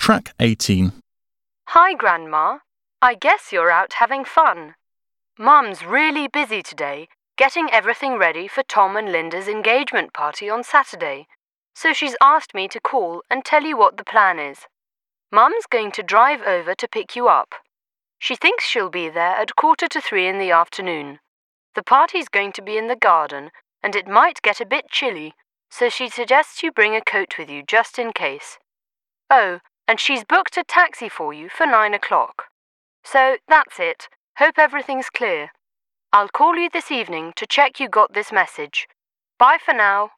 Track 18. Hi, Grandma. I guess you're out having fun. Mum's really busy today, getting everything ready for Tom and Linda's engagement party on Saturday, so she's asked me to call and tell you what the plan is. Mum's going to drive over to pick you up. She thinks she'll be there at 2:45 in the afternoon. The party's going to be in the garden, and it might get a bit chilly, so she suggests you bring a coat with you just in case. Oh, and she's booked a taxi for you for 9 o'clock. So that's it. Hope everything's clear. I'll call you this evening to check you got this message. Bye for now.